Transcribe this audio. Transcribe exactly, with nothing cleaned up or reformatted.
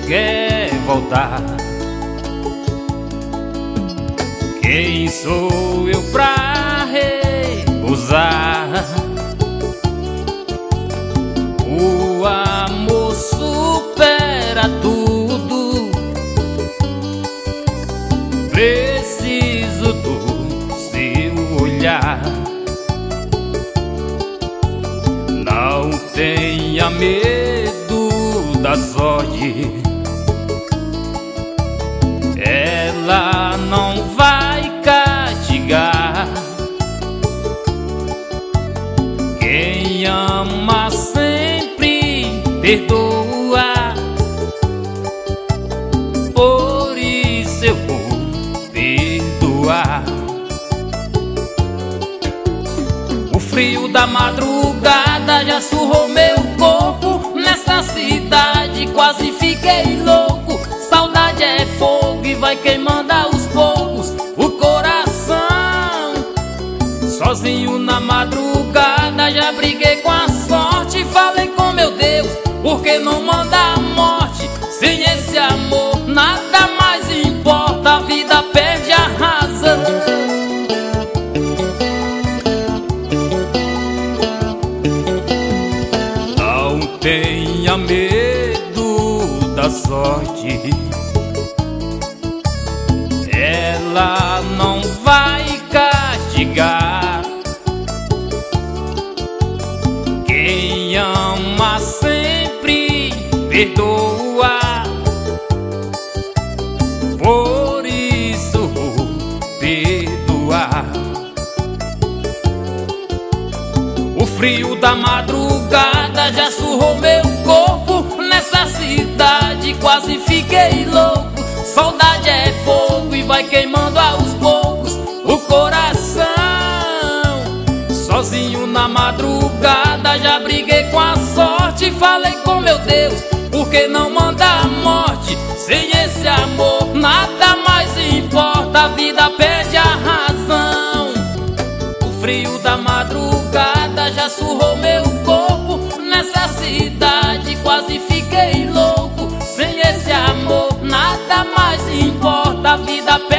quer voltar. Quem sou eu pra recusar? O amor supera tudo. Preciso do seu olhar. Não tenha medo da sorte, ela não vai castigar. Quem ama sempre perdoa, por isso eu vou perdoar. O frio da madrugada já surrou meu corpo. Nessa cidade quase fiquei louco. Saudade é fogo e vai queimando aos poucos o coração. Sozinho na madrugada já briguei com a sorte. Falei com meu Deus, por que não manda a morte? Sem esse amor nada mais importa, a vida perde a razão. Não tenha medo da sorte, ela não vai castigar. Quem ama sempre perdoa, por isso vou perdoar. O frio da madrugada já surrou meu corpo. Nessa cidade quase fiquei louco. Saudade é fogo e vai queimando aos poucos o coração. Sozinho na madrugada já briguei com a sorte. Falei com meu Deus, por que não manda a morte? Sem esse amor nada mais importa, a vida perde a razão. O frio da madrugada já surrou meu corpo. Nessa cidade quase fiquei louco. Sem esse amor nada mais importa, a vida perde